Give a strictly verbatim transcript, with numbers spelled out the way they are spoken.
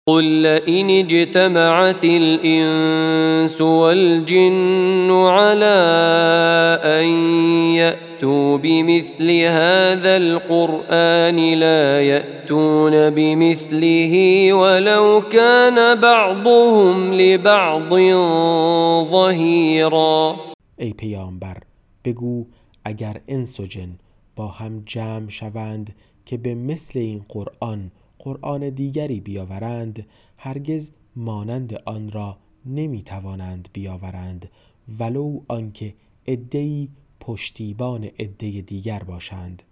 قل لئن اجتمعت الإنس والجن على أن يأتوا بمثل هذا القرآن لا يأتون بمثله ولو كان بعضهم لبعض ظهیرا. ای پیامبر بگو اگر انس و جن با هم جمع شوند که به مثل این قرآن قرآن دیگری بیاورند، هرگز مانند آن را نمی توانند بیاورند، ولو آنکه عده‌ای پشتیبان عده دیگر باشند.